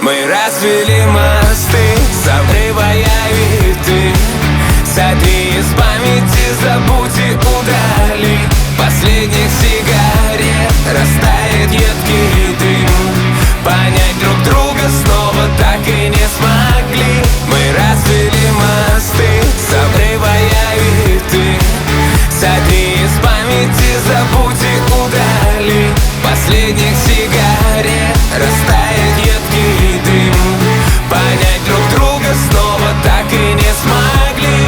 Мы развели мосты, с обрыва явиты. Сотри из памяти, забудь и удали. Последних сигарет растает едкий дым. Понять друг друга снова так и не смогли. Мы развели мосты, с обрыва явиты. Сотри из памяти, забудь и удали. Последних сигарет растает едкий дым. Понять друг друга снова так и не смогли.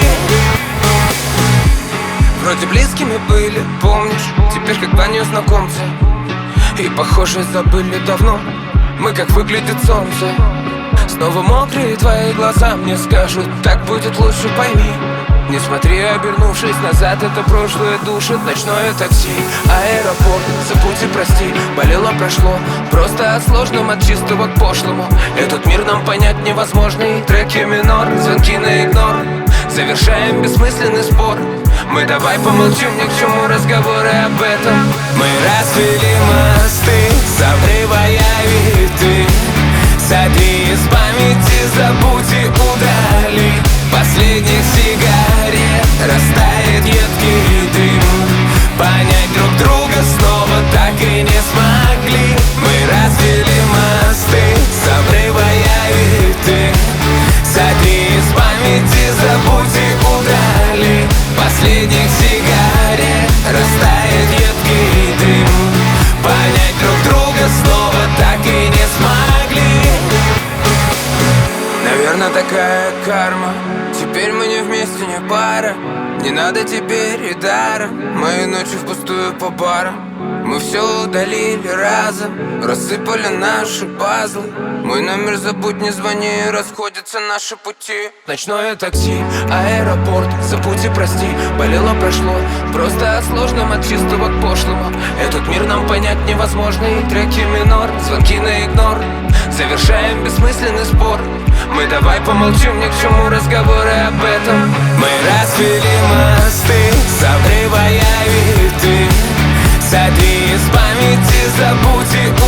Вроде близкими были, помнишь? Теперь как два незнакомца. И похоже забыли давно мы, как выглядит солнце. Снова мокрые твои глаза мне скажут: так будет лучше, пойми. Не смотри, обернувшись назад, это прошлое душит. Ночное такси, аэропорт, забудь и прости. Болело, прошло, просто от сложного, от чистого к пошлому. Этот мир нам понять невозможно. И треки минор, звонки на игнор. Завершаем бессмысленный спор. Мы давай помолчим, ни к чему разговоры об этом. Мы развели мосты, с обрыва явиты. Сотри из памяти, забудь и удали. Последних сигарет растает едкий дым. Понять друг друга снова так и не смогли. Мы развели мосты, с обрыва явиты. Сотри из памяти, забудь и удали. Последних сигарет растает едкий дым. Понять друг друга снова так и не смогли. Наверное, такая карма. Теперь мы не вместе, не пара. Не надо теперь и дара. Мои ночи впустую по барам. Мы все удалили разом, рассыпали наши пазлы. Мой номер забудь, не звони, расходятся наши пути. Ночное такси, аэропорт, забудь и прости. Болело, прошло, просто от сложного, от чистого к пошлому. Этот мир нам понять невозможно. И треки минор, звонки на игнор. Завершаем бессмысленный спор. Мы давай помолчим, ни к чему разговоры об этом. Мы развели мосты, с обрыва явиты. Сотри из памяти, забудь и